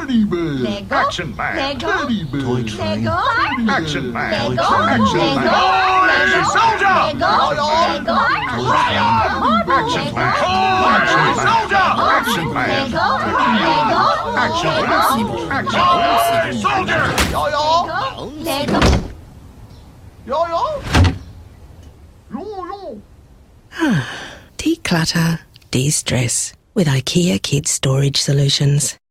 Teddy bear. Lego. Action man. Lego. Teddy bear. Toy train. Lego. Action man. Lego. Action Lego. man. Action soldier. Lego. Lego. Action man. Action soldier. Action man. Lego. Action man. Action soldier. Lego. Declutter, de-stress with IKEA Kids Storage Solutions.